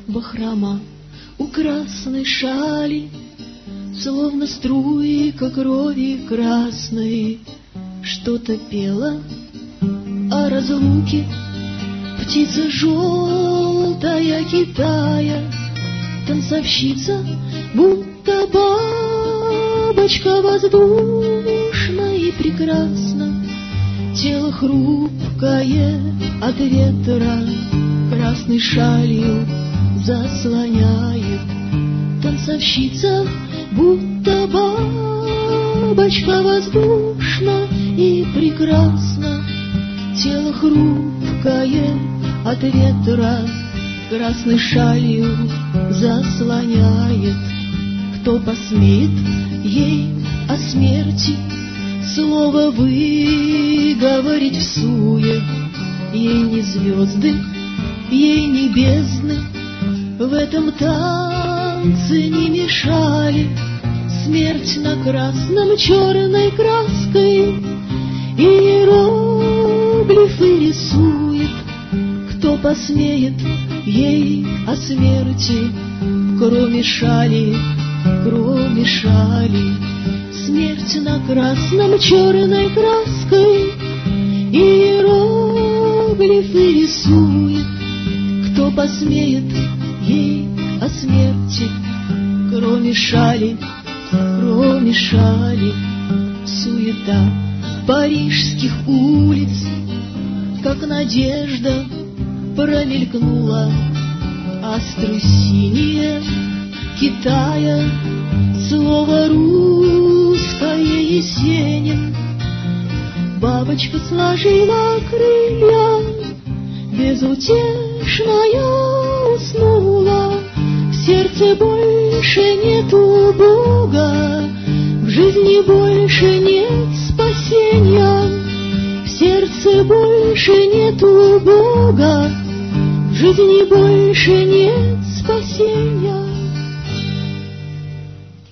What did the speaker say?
бахрома у красной шали, словно струйка крови красной, что-то пела о разлуке. Птица желтая Китая, танцовщица, будто бабочка воздушна и прекрасна. Тело хрупкое от ветра красной шалью заслоняет. Танцовщица, будто бабочка воздушна и прекрасна. Тело хрупкое от ветра красной шалью заслоняет. Кто посмеет ей о смерти слово выговорить всуе? Ей ни звезды, ей ни бездны в этом танце не мешали. Смерть на красном черной краской иероглифы рисует. Кто посмеет ей о смерти, кроме шали, кроме шали? Смерть на красном черной краской иероглифы рисует. Кто посмеет ей о смерти, кроме шали, кроме шали? Суета парижских улиц, как надежда, промелькнула. Астры синие Китая, слово русское Есенин. Бабочка сложила крылья, безутешная уснула. В сердце больше нету Бога, в жизни больше нет спасения. В сердце больше нету Бога, в жизни больше нет спасения.